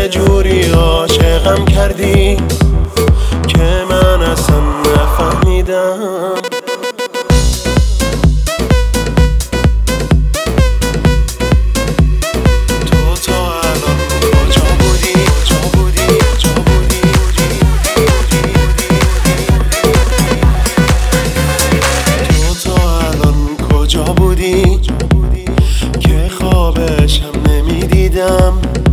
چجوری عاشقم کردی که من اصلا نفهمیدم. که خوابشم نمیدیدم،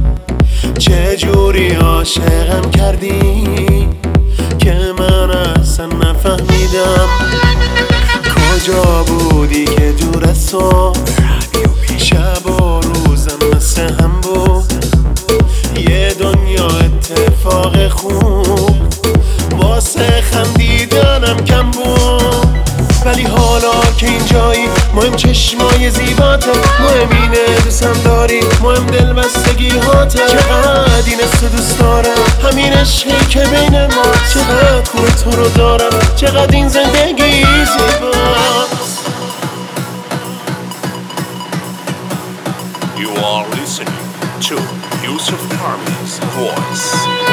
چجوری عاشقم کردی که من اصلا نفهمیدم. کجا بودی که دور از تو شب و روزم مثل هم بود، یه دنیا اتفاق خوب واسه خندیدنم کم بود. ولی حالا که اینجایی مهم چشمای زیباته، مهم اینه دوستم داری، مهم دلبستگی هاته. چقدر این دوست دارم، همین عشقی که بین ما، چقدر خوب تو رو دارم، چقدر این زندگی زیباست. You are listening to Yusuf Karmi's voice.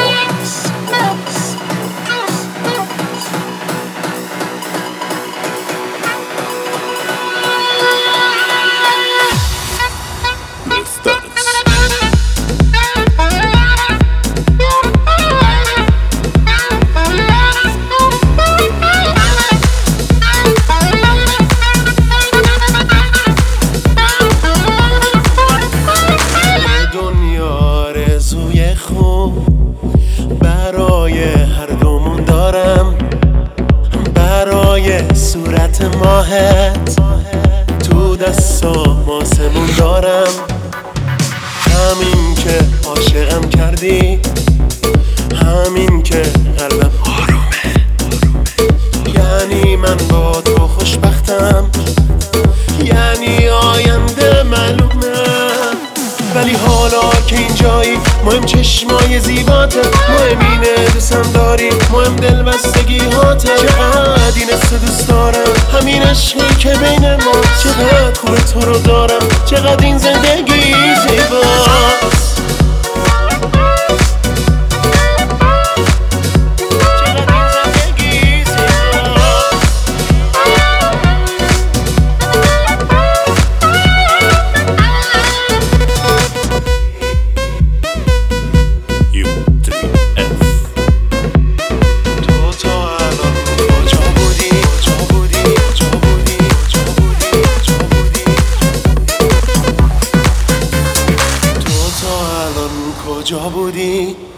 برای هر دومون دارم، برای صورت ماهت تو دستام آسمون دارم. همین که عاشقم کردی، همین که قلبم آرومه، یعنی من با تو خوشبختم، یعنی آینده معلومه. ولی حالا که اینجایی مهم چشمای زیباته، مهم اینه دوستم داری، مهم دلبستگی هاته. چقدر این دوست دارم، همین عشقی که بین ما، چقدر خوب تو رو دارم، چقدر این زندگی زیباست. کجا بودی؟